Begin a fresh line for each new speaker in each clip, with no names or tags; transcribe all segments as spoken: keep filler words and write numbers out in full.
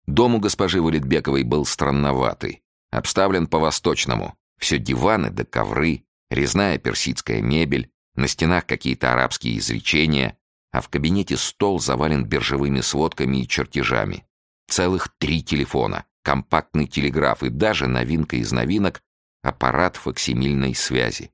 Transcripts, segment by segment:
Дом у госпожи Валитбековой был странноватый, обставлен по-восточному. Все диваны да ковры, резная персидская мебель, на стенах какие-то арабские изречения, а в кабинете стол завален биржевыми сводками и чертежами. Целых три телефона, компактный телеграф и даже, новинка из новинок, аппарат факсимильной связи.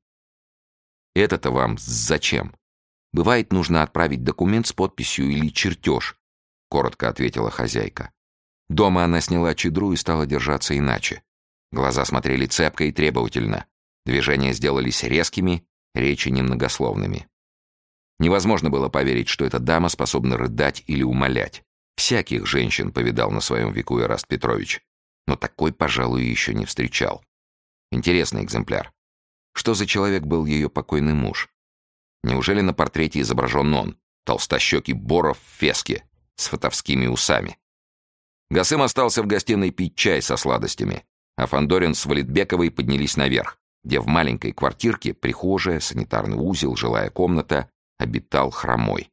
Это-то вам зачем? Бывает, нужно отправить документ с подписью или чертеж, коротко ответила хозяйка. Дома она сняла чедру и стала держаться иначе. Глаза смотрели цепко и требовательно. Движения сделались резкими, речи немногословными. Невозможно было поверить, что эта дама способна рыдать или умолять. Всяких женщин повидал на своем веку Эраст Петрович, но такой, пожалуй, еще не встречал. Интересный экземпляр. Что за человек был ее покойный муж? Неужели на портрете изображен он, толстощекий Боров в феске, с фатовскими усами? Гасым остался в гостиной пить чай со сладостями, а Фандорин с Валитбековой поднялись наверх, где в маленькой квартирке, прихожая, санитарный узел, жилая комната, обитал Хромой.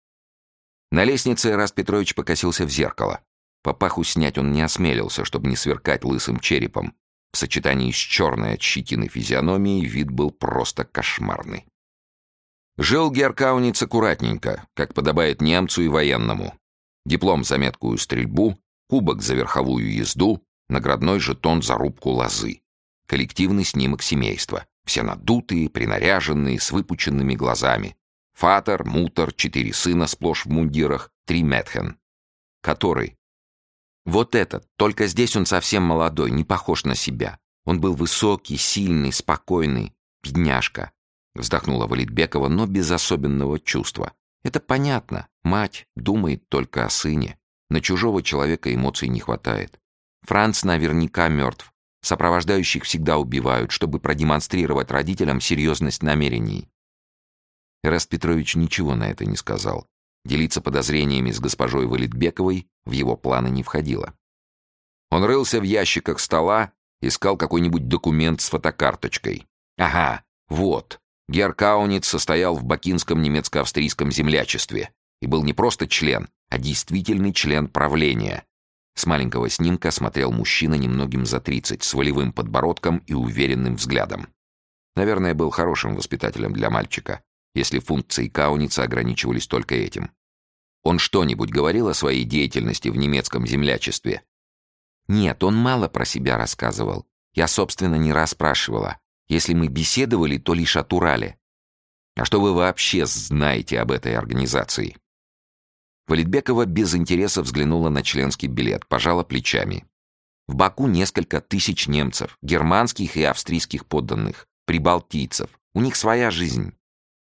На лестнице Эраст Петрович покосился в зеркало. Папаху снять он не осмелился, чтобы не сверкать лысым черепом. В сочетании с черной от щетины физиономией вид был просто кошмарный. Жил Геркауниц аккуратненько, как подобает немцу и военному. Диплом за меткую стрельбу, кубок за верховую езду, наградной жетон за рубку лозы. Коллективный снимок семейства. Все надутые, принаряженные, с выпученными глазами. Фатер, мутер, четыре сына сплошь в мундирах, три Метхен. Который? Вот этот, только здесь он совсем молодой, не похож на себя. Он был высокий, сильный, спокойный. Бедняжка. Вздохнула Валитбекова, но без особенного чувства. Это понятно. Мать думает только о сыне. На чужого человека эмоций не хватает. Франц наверняка мертв. Сопровождающих всегда убивают, чтобы продемонстрировать родителям серьезность намерений. Эраст Петрович ничего на это не сказал. Делиться подозрениями с госпожой Валитбековой в его планы не входило. Он рылся в ящиках стола, искал какой-нибудь документ с фотокарточкой. Ага, вот. Геркауниц состоял в бакинском немецко-австрийском землячестве и был не просто член, а действительный член правления. С маленького снимка смотрел мужчина немногим за тридцать, с волевым подбородком и уверенным взглядом. Наверное, был хорошим воспитателем для мальчика, если функции Кауница ограничивались только этим. Он что-нибудь говорил о своей деятельности в немецком землячестве? Нет, он мало про себя рассказывал. Я, собственно, не раз спрашивала. Если мы беседовали, то лишь о Турале. А что вы вообще знаете об этой организации? Валитбекова без интереса взглянула на членский билет, пожала плечами. В Баку несколько тысяч немцев, германских и австрийских подданных, прибалтийцев. У них своя жизнь.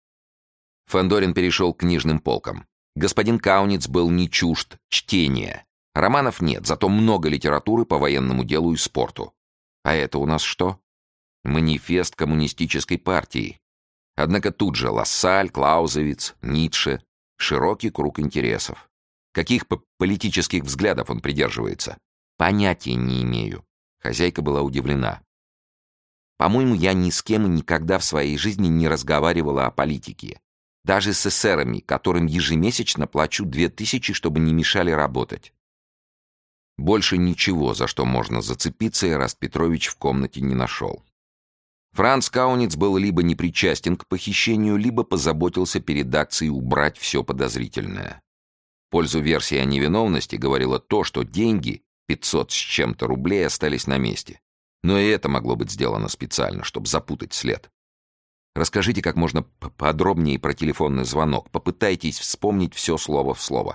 Фандорин перешел к книжным полкам. Господин Кауниц был не чужд чтения. Романов нет, зато много литературы по военному делу и спорту. А это у нас что? Манифест коммунистической партии. Однако тут же Лассаль, Клаузевиц, Ницше. Широкий круг интересов. Каких политических взглядов он придерживается? Понятия не имею. Хозяйка была удивлена. По-моему, я ни с кем и никогда в своей жизни не разговаривала о политике. Даже с эсерами, которым ежемесячно плачу две тысячи, чтобы не мешали работать. Больше ничего, за что можно зацепиться, Эраст Петрович в комнате не нашел. Франц Кауниц был либо непричастен к похищению, либо позаботился перед акцией убрать все подозрительное. В пользу версии о невиновности говорило то, что деньги, пятьсот с чем-то рублей, остались на месте. Но и это могло быть сделано специально, чтобы запутать след. Расскажите как можно подробнее про телефонный звонок. Попытайтесь вспомнить все слово в слово.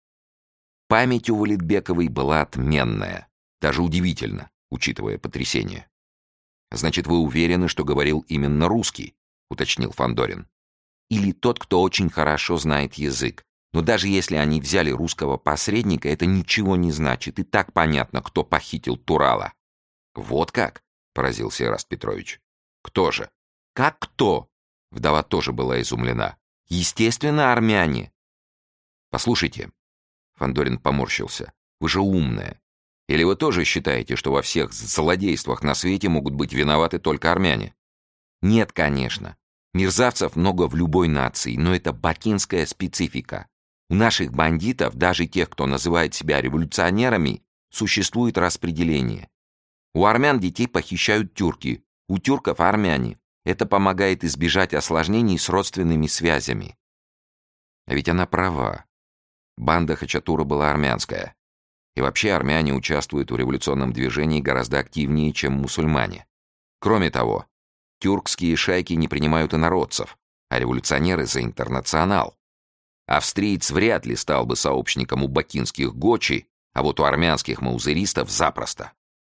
Память у Валитбековой была отменная. Даже удивительно, учитывая потрясение. «Значит, вы уверены, что говорил именно русский?» — уточнил Фандорин. «Или тот, кто очень хорошо знает язык. Но даже если они взяли русского посредника, это ничего не значит. И так понятно, кто похитил Турала». «Вот как?» — поразился Эраст Петрович. «Кто же?» «Как кто?» — вдова тоже была изумлена. «Естественно, армяне». «Послушайте», — Фандорин поморщился, — «вы же умная. Или вы тоже считаете, что во всех злодействах на свете могут быть виноваты только армяне?» «Нет, конечно. Мерзавцев много в любой нации, но это бакинская специфика. У наших бандитов, даже тех, кто называет себя революционерами, существует распределение. У армян детей похищают тюрки, у тюрков армяне. Это помогает избежать осложнений с родственными связями. А ведь она права. Банда Хачатура была армянская. И вообще армяне участвуют в революционном движении гораздо активнее, чем мусульмане. Кроме того, тюркские шайки не принимают инородцев, а революционеры за интернационал. Австриец вряд ли стал бы сообщником у бакинских гочи, а вот у армянских маузеристов запросто.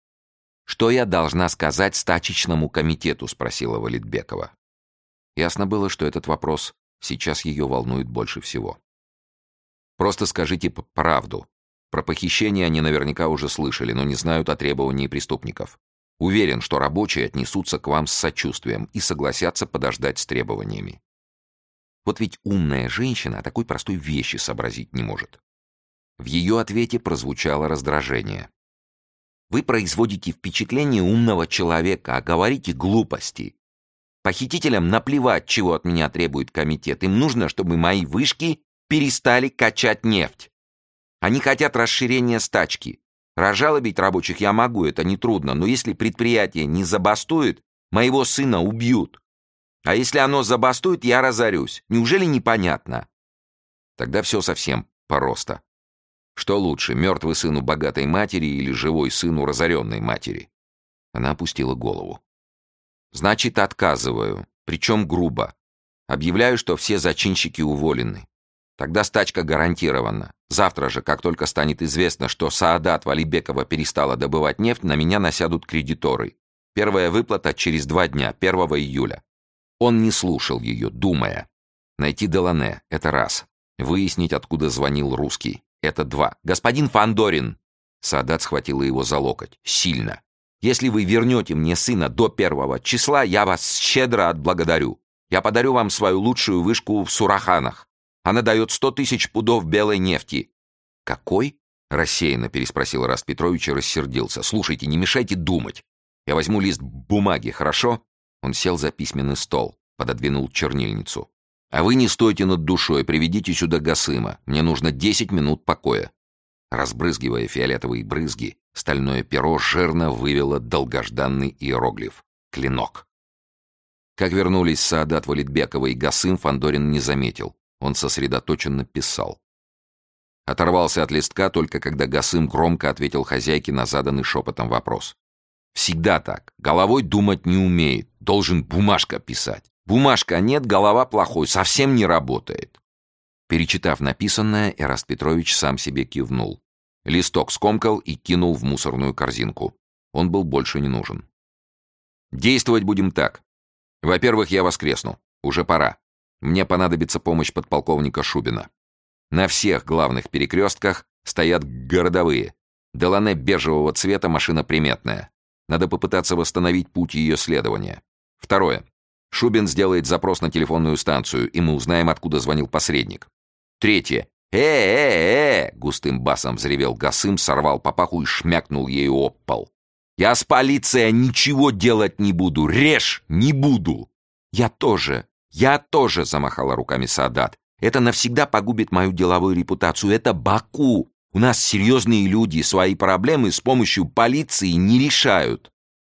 «Что я должна сказать стачечному комитету?» — спросила Валитбекова. Ясно было, что этот вопрос сейчас ее волнует больше всего. «Просто скажите правду. Про похищение они наверняка уже слышали, но не знают о требовании преступников. Уверен, что рабочие отнесутся к вам с сочувствием и согласятся подождать с требованиями». Вот ведь умная женщина такой простой вещи сообразить не может. В ее ответе прозвучало раздражение. «Вы производите впечатление умного человека, а говорите глупости. Похитителям наплевать, чего от меня требует комитет. Им нужно, чтобы мои вышки перестали качать нефть. Они хотят расширения стачки. Разжалобить рабочих я могу, это нетрудно, но если предприятие не забастует, моего сына убьют. А если оно забастует, я разорюсь. Неужели непонятно?» Тогда все совсем просто. Что лучше, мертвый сын у богатой матери или живой сын у разоренной матери? Она опустила голову. «Значит, отказываю, причем грубо. Объявляю, что все зачинщики уволены. Тогда стачка гарантирована. Завтра же, как только станет известно, что Саадат Валибекова перестала добывать нефть, на меня насядут кредиторы. Первая выплата через два дня, первого июля». Он не слушал ее, думая. Найти Делане — это раз. Выяснить, откуда звонил русский — это два. «Господин Фандорин!» Саадат схватила его за локоть. Сильно. «Если вы вернете мне сына до первого числа, я вас щедро отблагодарю. Я подарю вам свою лучшую вышку в Сураханах. Она дает сто тысяч пудов белой нефти». «Какой?» — рассеянно переспросил Ираст Петрович и рассердился. «Слушайте, не мешайте думать. Я возьму лист бумаги, хорошо?» Он сел за письменный стол, пододвинул чернильницу. «А вы не стойте над душой, приведите сюда Гасыма. Мне нужно десять минут покоя». Разбрызгивая фиолетовые брызги, стальное перо жирно вывело долгожданный иероглиф — клинок. Как вернулись Саадат Валитбекова и Гасым, Фандорин не заметил. Он сосредоточенно писал. Оторвался от листка только когда Гасым громко ответил хозяйке на заданный шепотом вопрос. «Всегда так. Головой думать не умеет. Должен бумажка писать. Бумажка нет, голова плохой, совсем не работает». Перечитав написанное, Эраст Петрович сам себе кивнул. Листок скомкал и кинул в мусорную корзинку. Он был больше не нужен. «Действовать будем так. Во-первых, я воскресну. Уже пора. Мне понадобится помощь подполковника Шубина. На всех главных перекрестках стоят городовые. Делане бежевого цвета, машина приметная. Надо попытаться восстановить путь ее следования. Второе. Шубин сделает запрос на телефонную станцию, и мы узнаем, откуда звонил посредник. Третье. «Э-э-э!» — густым басом взревел Гасым, сорвал папаху и шмякнул ею об пол. «Я с полицией ничего делать не буду! Режь! Не буду!» «Я тоже! Я тоже!» — замахала руками Саадат. «Это навсегда погубит мою деловую репутацию. Это Баку! У нас серьезные люди, свои проблемы с помощью полиции не решают».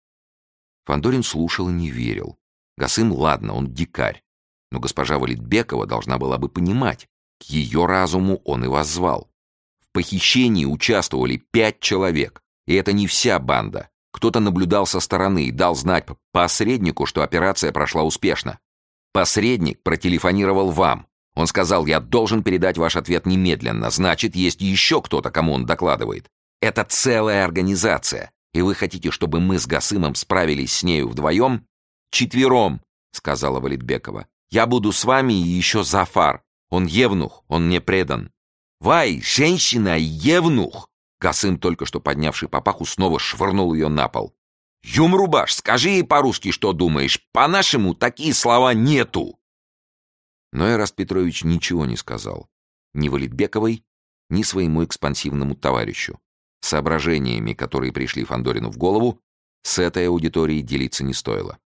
Фандорин слушал и не верил. Гасым, ладно, он дикарь. Но госпожа Валитбекова должна была бы понимать. К ее разуму он и воззвал. В похищении участвовали пять человек. И это не вся банда. Кто-то наблюдал со стороны и дал знать посреднику, что операция прошла успешно. Посредник протелефонировал вам. Он сказал: «Я должен передать ваш ответ немедленно. Значит, есть еще кто-то, кому он докладывает. Это целая организация. И вы хотите, чтобы мы с Гасымом справились с нею вдвоем?» «Четвером», — сказала Валитбекова. «Я буду с вами и еще Зафар. Он евнух, он мне предан». «Вай, женщина, евнух!» Гасым, только что поднявший папаху, снова швырнул ее на пол. «Юмрубаш, скажи ей по-русски, что думаешь. По-нашему такие слова нету». Но Эраст Петрович ничего не сказал. Ни Валитбековой, ни своему экспансивному товарищу. Соображениями, которые пришли Фандорину в голову, с этой аудиторией делиться не стоило.